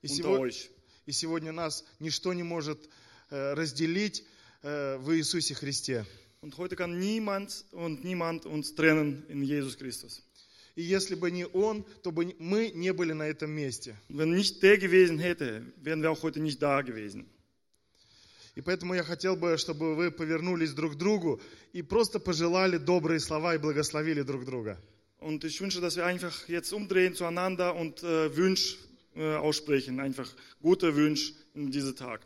unter euch. И сегодня нас ничто не может разделить в Иисусе Христе. Und heute kann niemand uns trennen in Jesus Christus. И если бы не Он, то бы мы не были на этом месте. Und wenn nicht der gewesen hätte, wären wir auch heute nicht da gewesen. И поэтому я хотел бы, чтобы вы повернулись друг к другу и просто пожелали добрые слова и благословили друг друга. Und ich wünsche, dass wir einfach jetzt umdrehen zueinander und Wünsche aussprechen. Einfach gute Wünsche in diesem Tag.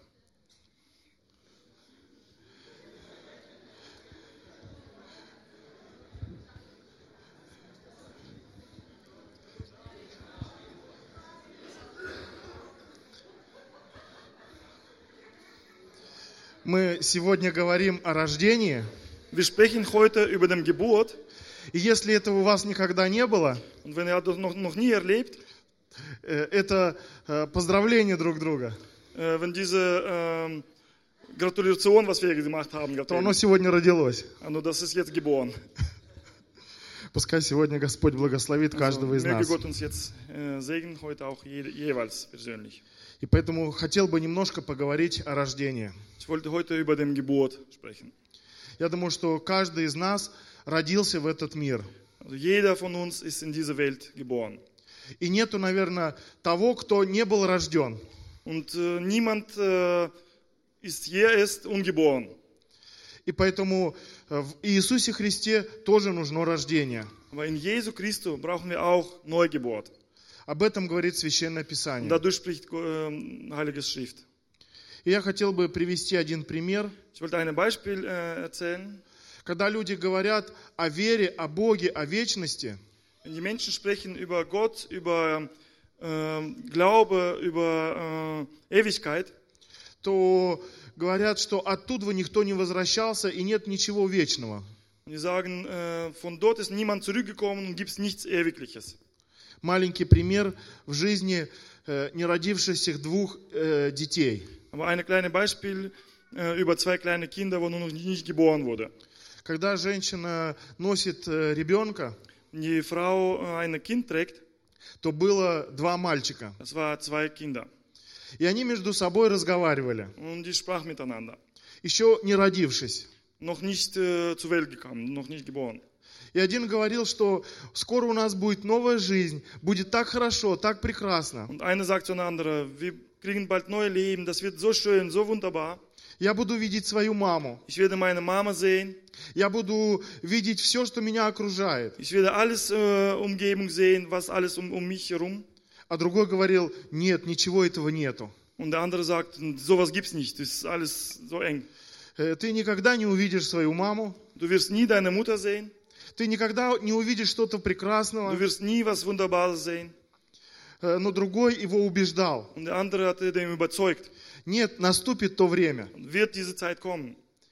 Мы сегодня говорим о рождении. Wir sprechen heute über die Geburt. И если этого у вас никогда не было, Und wenn ihr das noch nie erlebt, это поздравление друг друга, wenn diese Gratulation, was wir gemacht haben, то оно сегодня родилось. also das ist jetzt geboren. Пускай сегодня Господь благословит каждого из Möge нас. Gott uns jetzt segnen, heute auch jeweils persönlich. И поэтому хотел бы немножко поговорить о рождении. Ich wollte heute über die Geburt sprechen. Я думаю, что каждый из нас родился в этот мир. Also jeder von uns ist in diese Welt geboren. И нету, наверное, того, кто не был рожден. Und niemand ist ungeboren. И поэтому в Иисусе Христе тоже нужно рождение. Aber in Jesu Christus brauchen wir auch Neugeburt. Об этом говорит Священное Und Писание. dadurch spricht Heilige Schrift. И я хотел бы привести один пример. Ich wollte ein Beispiel erzählen. Когда люди говорят о вере, о Боге, о вечности, Wenn die Menschen sprechen über Gott, über Glaube, über Ewigkeit, то говорят, что оттуда никто не возвращался и нет ничего вечного. und die sagen, von dort ist niemand zurückgekommen und gibt es nichts Ewigliches. Маленький пример в жизни неродившихся двух детей. Aber ein kleines Beispiel über zwei kleine Kinder, wo noch nicht geboren wurde. Когда женщина носит ребенка, Wenn die Frau ein Kind trägt, то было два мальчика. das waren zwei Kinder. И они между собой разговаривали, Und die sprachen miteinander. еще не родившись. Noch nicht zur Welt gekommen, noch nicht geboren. И один говорил, что скоро у нас будет новая жизнь, будет так хорошо, так прекрасно. Und eine sagt zu einer anderen, wir kriegen bald neue Leben, das wird so schön, so wunderbar. Я буду видеть свою маму. Ich werde meine Mama sehen, Я буду видеть все, что меня окружает. ich werde alles Umgebung sehen, was alles um mich herum. А другой говорил, нет, ничего этого нету. Und der andere sagt, sowas gibt's nicht, das ist alles so eng. Ты никогда не увидишь свою маму. Du wirst nie deine Mutter sehen, Ты никогда не увидишь что-то du прекрасного. wirst nie was Wunderbares sehen. Но другой его убеждал. Und der andere hat dem überzeugt, Нет, наступит то время. wird diese Zeit kommen.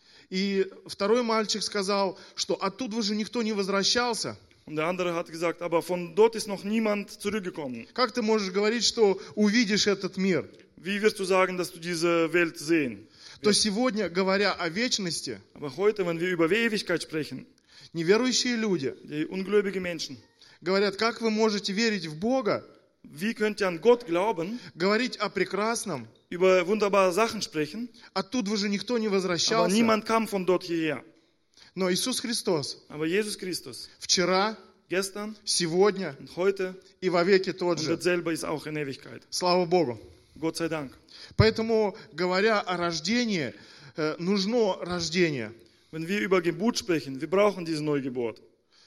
И второй мальчик сказал, что оттуда же никто не возвращался. Und der andere hat gesagt, aber von dort ist noch niemand zurückgekommen. Как ты можешь говорить, что увидишь этот мир? Wie wirst du sagen, dass du diese Welt sehen? То сегодня, говоря о вечности, Aber heute, wenn wir über Ewigkeit sprechen, неверующие люди die ungläubigen Menschen, говорят, как вы можете верить в Бога, wie könnt ihr an Gott glauben, говорить о прекрасном, über wunderbare Sachen sprechen, оттуда же никто не aber возвращался. niemand kam von dort hierher. Но Иисус Христос Aber Jesus Christus, вчера, gestern сегодня und heute и во веки тот und же. dasselbe ist auch in Ewigkeit. Слава Богу. Gott sei Dank. Поэтому, говоря о рождении, нужно рождение. Wenn wir über Geburt sprechen, wir brauchen diese Neugeburt.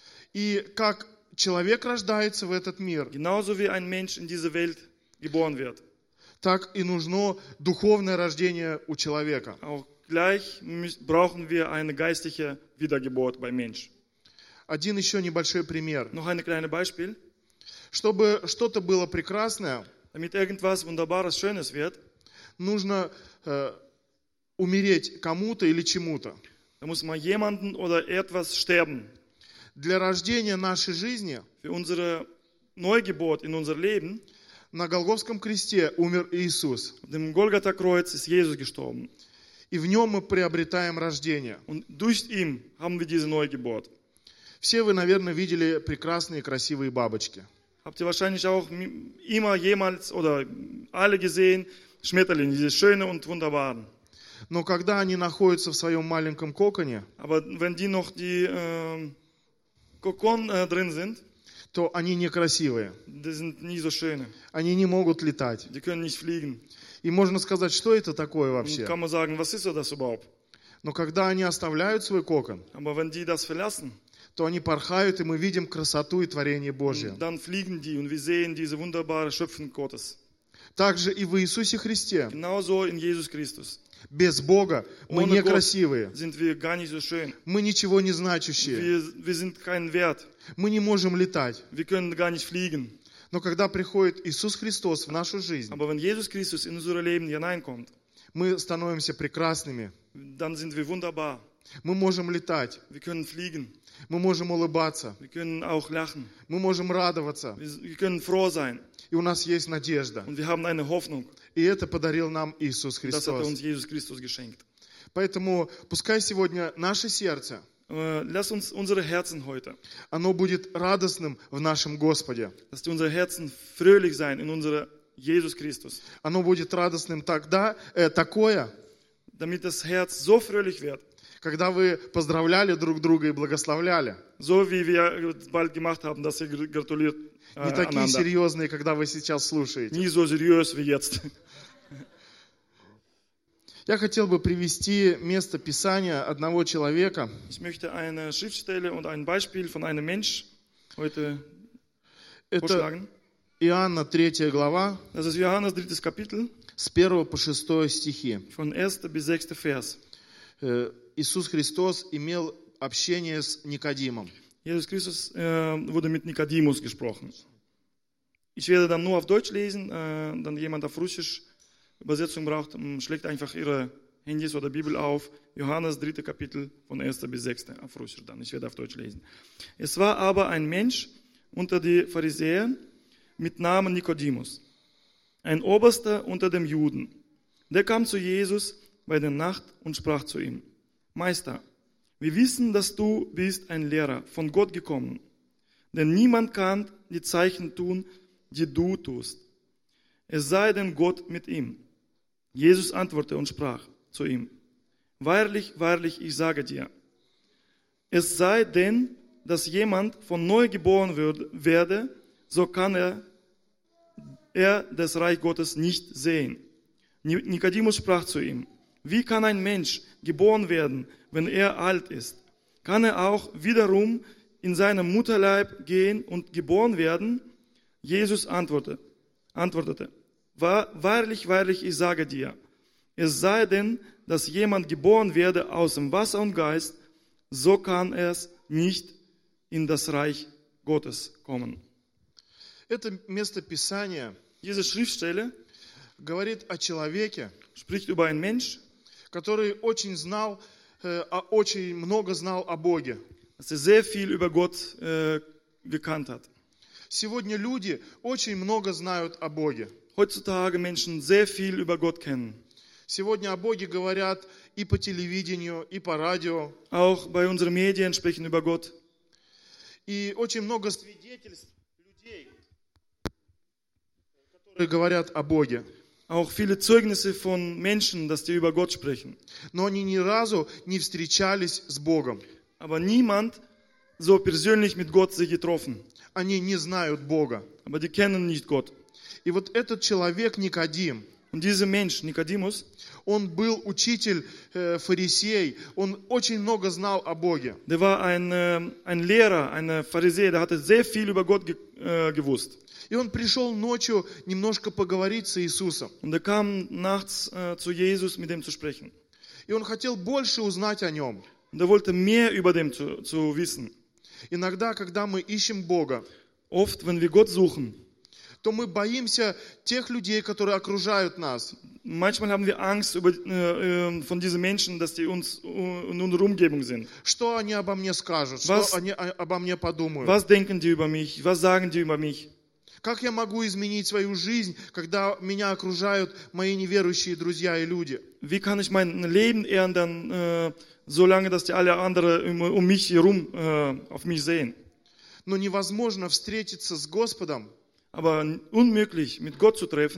И как человек рождается в этот мир, Genauso wie ein Mensch in diese Welt geboren wird. так и нужно духовное рождение у человека. Auch gleich brauchen wir eine geistliche Wiedergeburt beim Mensch. Один еще небольшой пример. Noch ein kleines Beispiel. Чтобы что-то было прекрасное, Damit irgendwas Wunderbares, Schönes wird, нужно умереть кому-то или чему-то. da muss mal jemanden oder etwas sterben. Для рождения нашей жизни Für unsere Neugeburt in unser Leben, на Голгофском кресте умер Иисус. auf dem Golgatha-Kreuz ist Jesus gestorben. И в нем мы приобретаем рождение. Und durch ihn haben wir diese Neugeburt. Все вы, наверное, видели прекрасные красивые бабочки. Habt ihr wahrscheinlich auch immer jemals oder alle gesehen, Schmetterlinge, diese schönen und wunderbaren. Но когда они находятся в своем маленьком коконе, Aber wenn die noch die Kokon drin sind, то они некрасивые. die sind nie so schön. Они не могут летать. Die können nicht fliegen. И можно сказать, что это такое Und вообще? kann man sagen, was ist so das überhaupt? Но когда они оставляют свой кокон, Aber wenn die das verlassen, то они порхают, и мы видим красоту и творение Божье. dann fliegen die und wir sehen diese wunderbare Schöpfung Gottes. Также и в Иисусе Христе. Genauso in Jesus Christus. Без Бога мы Ohne Gott некрасивые. sind wir gar nicht so schön. Мы ничего не значащие. Wir sind keinen Wert. Мы не можем летать. Wir können gar nicht fliegen. Но когда приходит Иисус Христос в нашу жизнь, Aber wenn Jesus Christus in unser Leben hineinkommt, мы становимся прекрасными. dann sind wir wunderbar. Мы можем летать. Wir können fliegen. Мы можем улыбаться. Wir können auch lachen. Мы можем радоваться. Wir können froh sein. И у нас есть надежда. Und wir haben eine Hoffnung. И это подарил нам Иисус Das hat Христос. uns Jesus Christus geschenkt. Поэтому пускай сегодня наше сердце, Lass uns unsere Herzen heute, оно будет радостным в нашем Господе. dass unsere Herzen fröhlich sein in unserer Jesus Christus. Оно будет радостным тогда, такое, Damit das Herz so fröhlich wird, когда вы поздравляли друг друга и благословляли. so wie wir bald gemacht haben, dass ihr gratuliert Не такие einander. серьезные, когда вы сейчас слушаете. Nie so seriös wie jetzt. Я хотел бы привести место Писания одного человека. Ich möchte eine Schriftstelle und ein Beispiel von einem Mensch heute Это vorschlagen. Иоанна 3 глава, Das ist Johannes 3. Kapitel, с 1 по 6 стихи. von 1. bis 6. Vers. Иисус Христос имел общение с Никодимом. Jesus Christus wurde mit Nikodemus gesprochen. Ich werde dann nur auf Deutsch lesen, dann jemand auf Russisch Übersetzung braucht, schlägt einfach ihre Handys oder Bibel auf. Johannes 3. Kapitel von 1. bis 6. auf Russisch dann. Ich werde auf Deutsch lesen. Es war aber ein Mensch unter die Pharisäer mit Namen Nikodemus, ein Oberster unter den Juden. Der kam zu Jesus bei der Nacht und sprach zu ihm: Meister, wir wissen, dass du bist ein Lehrer, von Gott gekommen. Denn niemand kann die Zeichen tun, die du tust. Es sei denn Gott mit ihm. Jesus antwortete und sprach zu ihm: Wahrlich, wahrlich, ich sage dir, es sei denn, dass jemand von neu geboren werde, so kann er das Reich Gottes nicht sehen. Nikodemus sprach zu ihm: Wie kann ein Mensch geboren werden, wenn er alt ist? Kann er auch wiederum in seinem Mutterleib gehen und geboren werden? Jesus antwortete: Wahrlich, wahrlich, ich sage dir, es sei denn, dass jemand geboren werde aus dem Wasser und Geist, so kann es nicht in das Reich Gottes kommen. Это место Писания Diese Schriftstelle говорит о человеке, spricht über einen Mensch, который очень много знал о Боге. dass er sehr viel über Gott gekannt hat. Сегодня люди очень много знают о Боге. Heutzutage Menschen sehr viel über Gott kennen. Сегодня о Боге говорят и по телевидению, и по радио. Auch bei unseren Medien sprechen über Gott. И очень много свидетельств людей, которые говорят о Боге. Auch viele Zeugnisse von Menschen, dass die über Gott sprechen. Но они ни разу не встречались с Богом. Aber niemand so persönlich mit Gott sich getroffen. Они не знают Бога. Aber die kennen nicht Gott. И вот этот человек Никодим, Und dieser Mensch, Nikodemus, он был учитель фарисей, он очень много знал о Боге. der war ein Lehrer, ein Pharisäer, der hatte sehr viel über Gott gewusst. И он пришел ночью немножко поговорить с Иисусом. Und er kam nachts zu Jesus, mit dem zu sprechen. И он хотел больше узнать о нем. Und er wollte mehr über dem zu wissen. Иногда, когда мы ищем Бога, Oft, wenn wir Gott suchen, то мы боимся тех людей, которые окружают нас. manchmal haben wir Angst von diesen Menschen, dass die uns in unserer Umgebung sind. Что они обо мне скажут? Was- Что они обо мне подумают? Was denken die über mich? Was sagen die über mich? Как я могу изменить свою жизнь, когда меня окружают мои неверующие друзья и люди? Wie kann ich mein Leben ändern, solange dass die alle anderen um mich herum auf mich sehen? Но невозможно встретиться с Господом, Aber unmöglich, mit Gott zu treffen,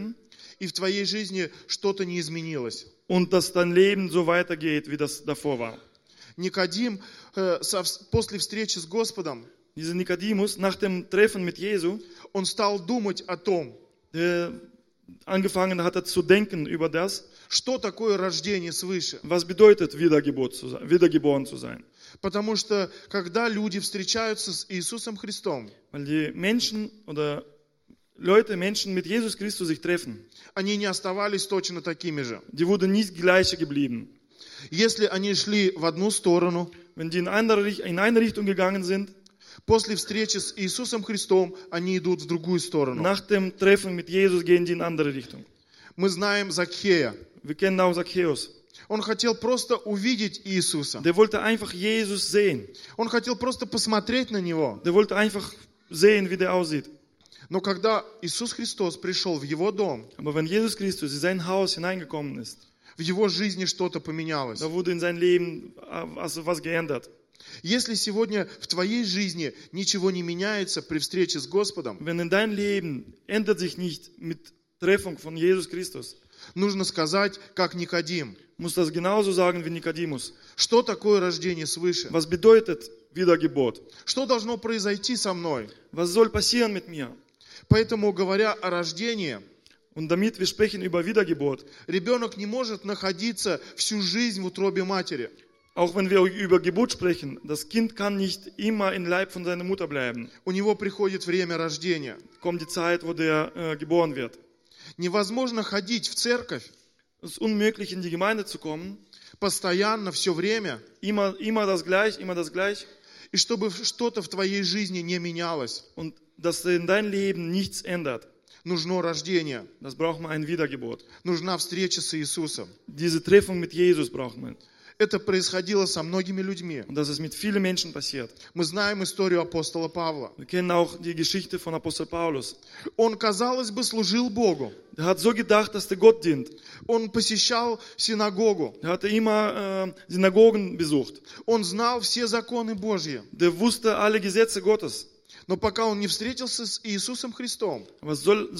и в твоей жизни что-то не изменилось. und dass dein Leben so weitergeht, wie das davor war. Никодим после встречи с Господом, Dieser Nikodemus, nach dem Treffen mit Jesu, он стал думать о том, der angefangen hatte zu denken über das, что такое рождение свыше. was bedeutet, wiedergeboren zu sein. Потому что, когда люди встречаются с Иисусом Христом, Weil die Menschen oder Menschen mit Jesus Christus sich treffen, они не оставались точно такими же. die wurden nicht gleiche geblieben. Если они шли в одну сторону, Wenn die in eine Richtung gegangen sind, после встречи с Иисусом Христом, они идут в другую сторону. nach dem Treffen mit Jesus gehen die in andere Richtung. Мы знаем Закхея. Wir kennen auch Zacchaeus. Он хотел просто увидеть Иисуса. Der wollte einfach Jesus sehen. Он хотел просто посмотреть на Него. Der wollte einfach sehen, wie der aussieht. Но когда Иисус Христос пришел в его дом, Aber wenn Jesus Christus in sein Haus hineingekommen ist, в его жизни что-то поменялось. da wurde in sein Leben was geändert. Если сегодня в твоей жизни ничего не меняется при встрече с Господом, Wenn in dein Leben ändert sich nicht mit Treffung von Jesus Christus, нужно сказать, как Никодим, muss das genauso sagen wie Nikodemus. что такое рождение свыше? Was bedeutet Wiedergeburt? Что должно произойти со мной? Was soll passieren mit mir? Поэтому, говоря о рождении, Und damit wir sprechen über Wiedergeburt, ребенок не может находиться всю жизнь в утробе матери. auch wenn wir über Geburt sprechen, das Kind kann nicht immer im Leib von seiner Mutter bleiben. У него приходит время рождения. Kommt die Zeit, wo der geboren wird. Невозможно ходить в церковь Es ist unmöglich, in die Gemeinde zu kommen, постоянно, все время, immer das Gleiche, и чтобы что-то в твоей жизни не менялось. und dass in dein Leben nichts ändert. Нужно рождение, Das braucht man eine Wiedergeburt. нужна встреча с Иисусом. Diese Treffung mit Jesus braucht man. Это происходило со многими людьми. Und das ist mit vielen Menschen passiert. Мы знаем историю апостола Павла. Wir kennen auch die Geschichte von Apostel Paulus. Он, казалось бы, служил Богу. Der hat so gedacht, dass der Gott dient. Он посещал синагогу. Er hatte immer Synagogen besucht. Он знал все законы Божьи. Der wusste alle Gesetze Gottes. Но пока он не встретился с Иисусом Христом, Aber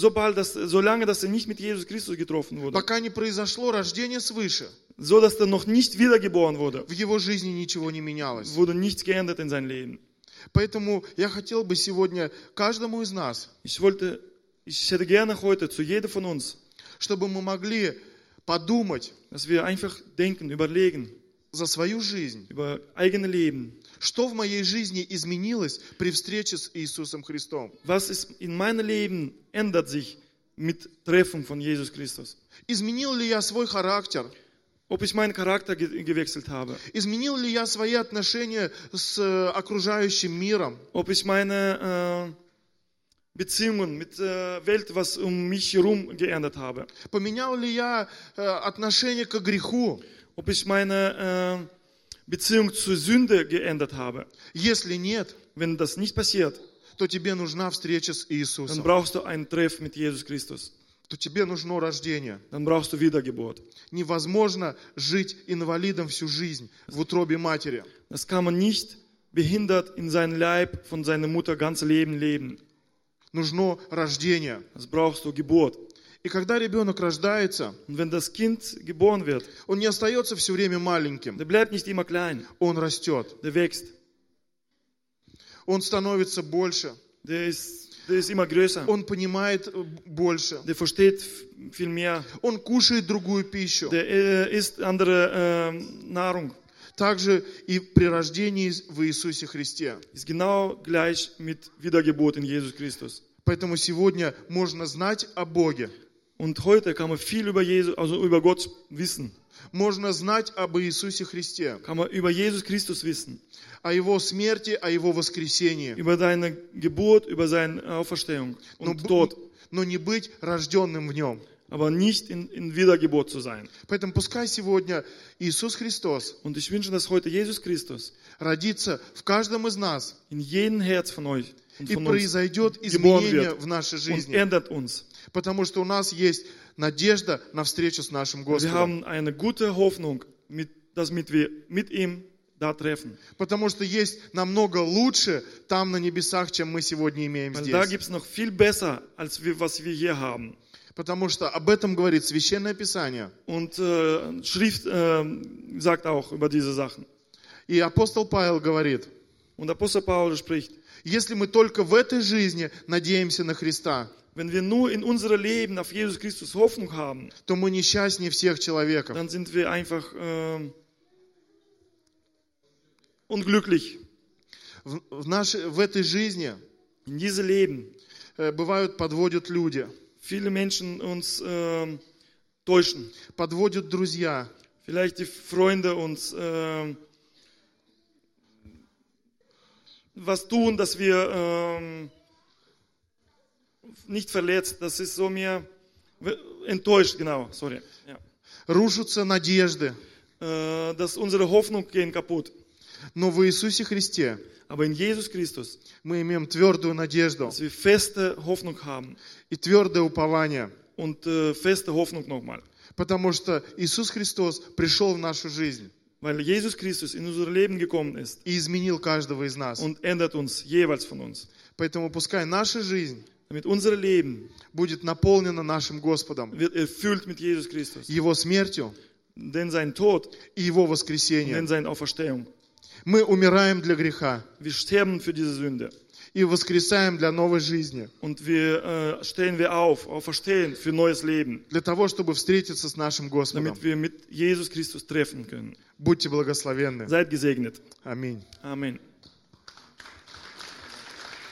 solange, dass er nicht mit Jesus Christus getroffen wurde, пока не произошло рождение свыше, so dass er noch nicht wiedergeboren wurde, в его жизни ничего не менялось. wurde nichts geändert in seinem Leben. Поэтому я хотел бы сегодня каждому из нас, Ich hätte gerne heute zu jedem von uns, чтобы мы могли подумать dass wir einfach denken, überlegen за свою жизнь, über eigene Leben. что в моей жизни изменилось при встрече с Иисусом Христом. Was ist in meinem Leben ändert sich mit Treffen von Jesus Christus? Изменил ли я свой характер? Ob ich meinen Charakter gewechselt habe? Изменил ли я свои отношения с окружающим миром? Ob ich meine Beziehungen mit der Welt, was um mich herum geändert habe? Поменял ли я отношение к греху? Ob ich meine Beziehung zur Sünde geändert habe? Если нет, Wenn das nicht passiert, то тебе нужна встреча с dann Иисусом. brauchst du einen Treff mit Jesus Christus. То тебе нужно рождение. Dann brauchst du Wiedergeburt. Невозможно жить инвалидом всю жизнь в утробе матери. Das kann man nicht behindert in seinem Leib von seiner Mutter ganz Leben leben. Нужно рождение. Das brauchst du Geburt. И когда ребенок рождается, Und wenn das Kind geboren wird, он не остается все время маленьким. der bleibt nicht immer klein, Он растет. der wächst, Он становится больше. der ist immer größer, Он понимает больше. der versteht viel mehr, Он кушает другую пищу. der isst andere Nahrung. Также и при рождении в Иисусе Христе. Ist genau gleich mit Wiedergeburt in Jesus Christus. Поэтому сегодня можно знать о Боге. Und heute kann man viel über Jesus, also über Gott wissen. Можно знать об Иисусе Христе. Kann man über Jesus Christus wissen. О Его смерти, о Его воскресении. Über seine Geburt, über seine Auferstehung und Tod. Но не быть рожденным в Нем. Aber nicht in Wiedergeburt zu sein. Поэтому пускай сегодня Иисус Христос Und ich wünsche, dass heute Jesus Christus родится в каждом из нас in jedem Herz von euch und и von uns произойдет geboren изменение wird в нашей und жизни. ändert uns. Потому что у нас есть надежда на встречу с нашим Wir Господом. haben eine gute Hoffnung, dass wir mit ihm da treffen. Потому что есть намного лучше там на небесах, чем мы сегодня имеем Weil da здесь. gibt es noch viel besser, als was wir hier haben. Потому что об этом говорит Священное Писание. Und Schrift sagt auch über diese Sachen. И апостол Павел говорит, Und Apostel Paulus spricht, если мы только в этой жизни надеемся на Христа, wenn wir nur in unserem Leben auf Jesus Christus Hoffnung haben, то мы несчастнее всех человеков. dann sind wir einfach unglücklich. В этой жизни In diesem Leben бывают подводят люди, viele Menschen uns täuschen. подводят друзья, Vielleicht die Freunde uns was tun, dass wir nicht verletzt. Das ist so mir enttäuscht, genau, sorry. Ja. рушатся надежды. Dass unsere Hoffnung gehen kaputt. Но в Иисусе Христе Aber in Jesus Christus, мы имеем твердую надежду dass wir feste Hoffnung haben и твердое упование, und feste Hoffnung nochmal. потому что Иисус Христос пришел в нашу жизнь Weil Jesus Christus in unser Leben gekommen ist и изменил каждого из нас. und ändert uns jeweils von uns. Поэтому пускай наша жизнь Damit unser Leben будет наполнена нашим Господом, wird erfüllt mit Jesus Christus. Его смертью Denn sein Tod и Его und denn воскресением. seine Auferstehung. Мы умираем для греха Wir sterben für diese Sünde. и воскресаем для новой жизни, Und stehen wir auf, auferstehen für neues Leben. для того, чтобы встретиться с нашим Господом. Damit wir mit Jesus Christus treffen können. Будьте благословенны. Seid gesegnet. Аминь. Amen.